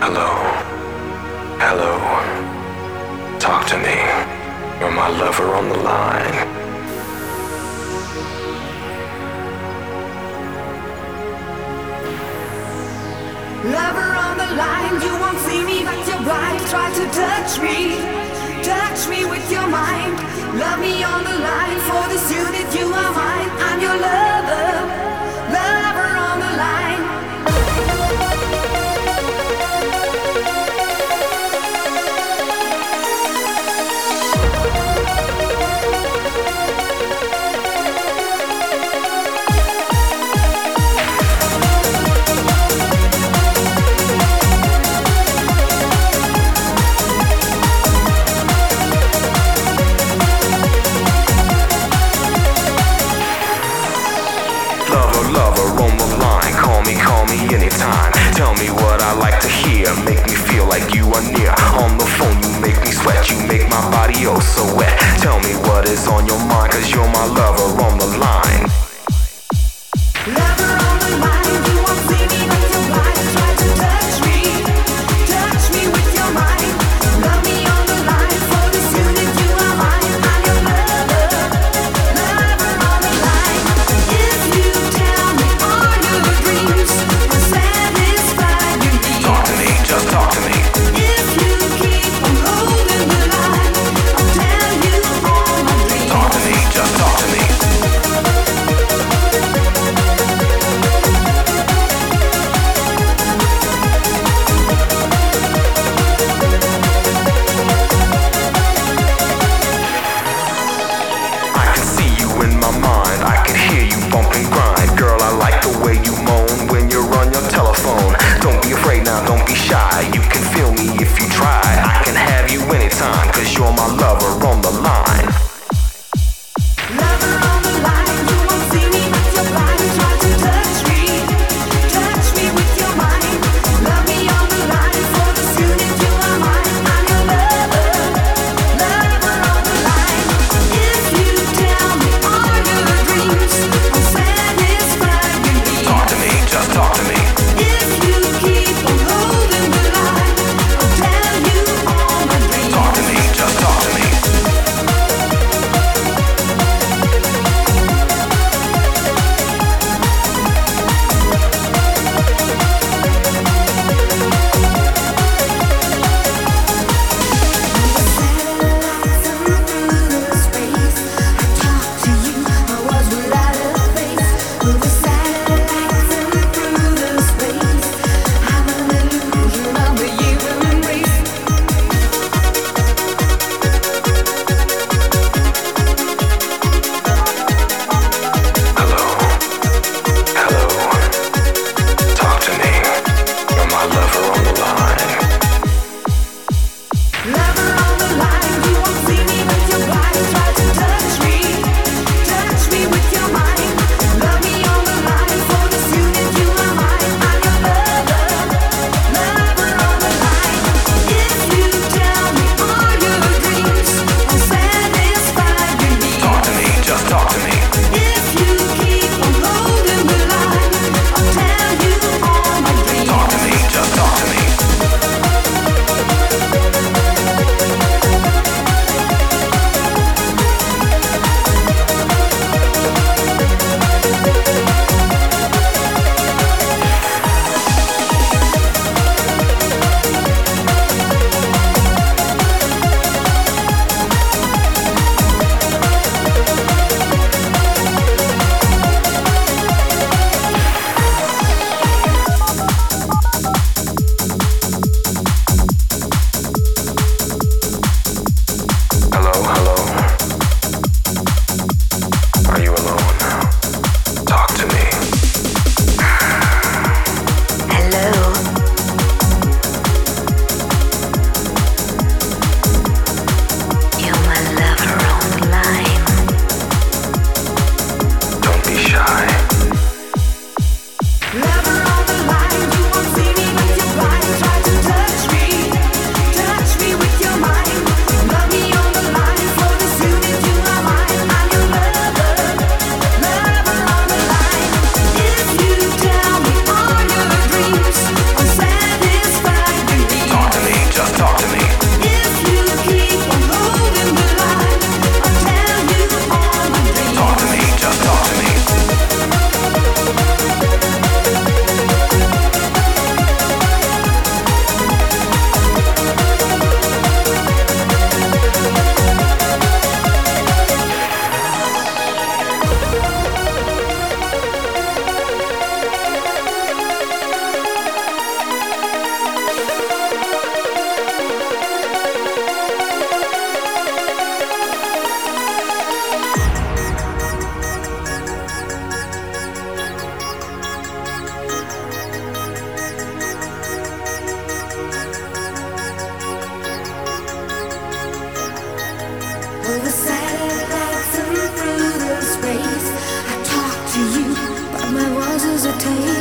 Hello, hello, talk to me. You're my lover on the line. Lover on the line, you won't see me but you're blind. Try to touch me with your mind. Love me on the line, for this unit you are mine. I'm your lover, lover on the line. Call me anytime. Tell me what I like to hear. Make me feel like you are near. On the phone you make me sweat. You make my body oh so wet. Tell me what is on your mind, cause you're my lover on the line. Lover on the line, you won't see me but you're blind. Try to touch me with your mind. Love me on the line, for this unit you are mine. I'm your lover, lover on the line. If you tell me all your dreams, I'll satisfy your needs. Talk to me, just talk to me. If you keep on holding the line, I'll tell you all my dreams. Talk to me, just talk to me. I can see you in my mind, I can hear you bump and grind. Girl, I like the way you moan when you're on your telephone. Don't be afraid now, don't be shy. You can feel me if you try. I can have you anytime, cause you're my lover on the line. Lover on the line, you won't see me but you're blind. Try to touch me with your mind. Love me on the line, for this unit you are mine. I'm your lover, lover on the line. If you tell me all your dreams, I'll satisfy your needs. Talk to me, just talk to me. If you keep on holding the line, I'll tell you all my dreams. Talk to me, just talk to me. take